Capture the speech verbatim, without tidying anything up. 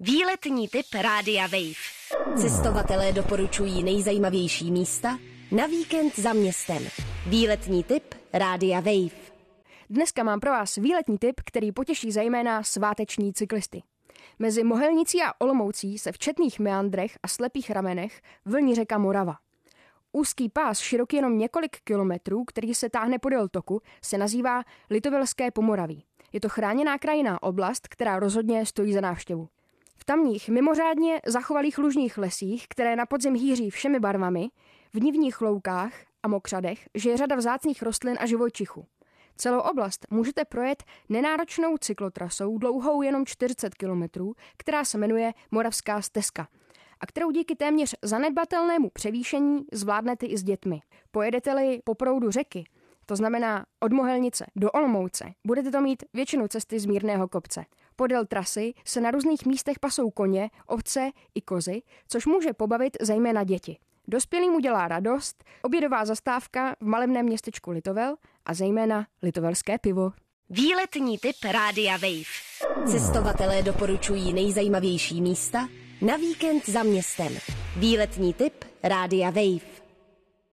Výletní tip Rádia Wave. Cestovatelé doporučují nejzajímavější místa na víkend za městem. Výletní tip Rádia Wave. Dneska mám pro vás výletní tip, který potěší zejména sváteční cyklisty. Mezi Mohelnicí a Olomoucí se v četných meandrech a slepých ramenech vlní řeka Morava. Úzký pás, široký jenom několik kilometrů, který se táhne podél toku, se nazývá Litovelské Pomoraví. Je to chráněná krajinná oblast, která rozhodně stojí za návštěvu. V tamních mimořádně zachovalých lužních lesích, které na podzim hýří všemi barvami, v nivních loukách a mokřadech žije řada vzácných rostlin a živočichů. Celou oblast můžete projet nenáročnou cyklotrasou dlouhou jenom čtyřicet kilometrů, která se jmenuje Moravská stezka a kterou díky téměř zanedbatelnému převýšení zvládnete i s dětmi. Pojedete-li po proudu řeky, to znamená od Mohelnice do Olomouce, budete to mít většinu cesty z mírného kopce. Podél trasy se na různých místech pasou koně, ovce i kozy, což může pobavit zejména děti. Dospělým udělá radost obědová zastávka v malebném městečku Litovel a zejména litovelské pivo. Výletní tip Rádia Wave. Cestovatelé doporučují nejzajímavější místa na víkend za městem. Výletní tip Rádia Wave.